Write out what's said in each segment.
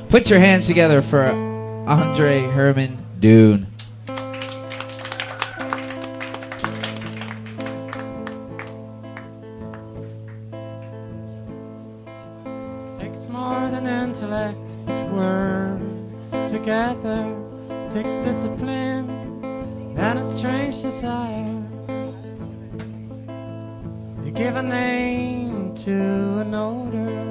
Put your hands together for Andre Herman Dune. Takes more than intellect, but words together. Takes discipline and a strange desire. You give a name to an odor.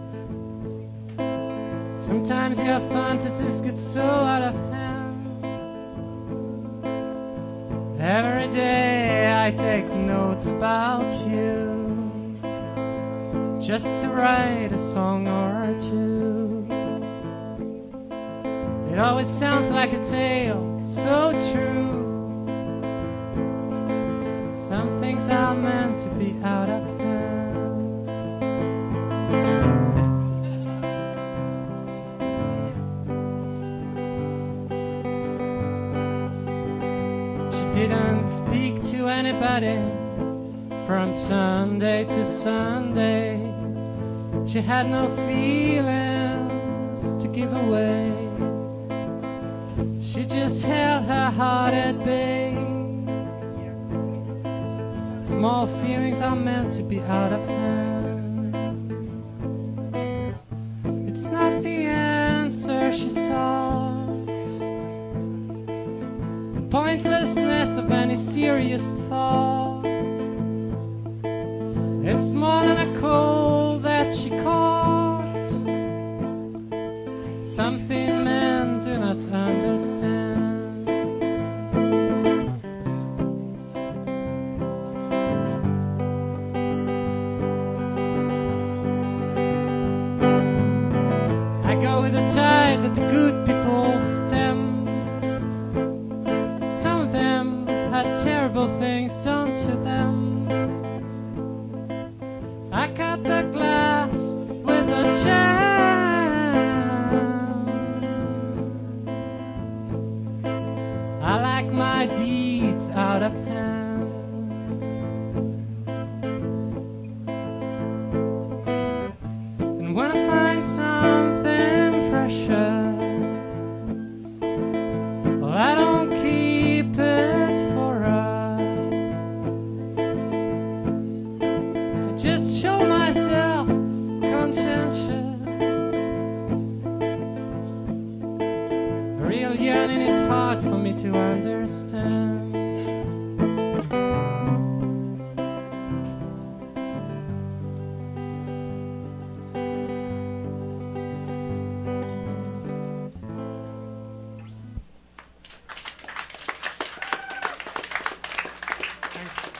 Sometimes your fantasies get so out of hand. Every day I take notes about you, just to write a song or two. It always sounds like a tale, so true. Some things are meant to be out of hand. Didn't speak to anybody from Sunday to Sunday. She had no feelings to give away. She just held her heart at bay. Small feelings are meant to be out of hand. It's not the answer she sought, pointlessness of any serious thought. It's more than a cold that she caught, something men do not understand. I go with the tide that the good people stem. Terrible things done to them. I cut the glass with a jam. I like my deeds out of hand. And when I find something precious, well, I don't keep it. Just show myself conscientious. A real yearning is hard for me to understand. Thank you.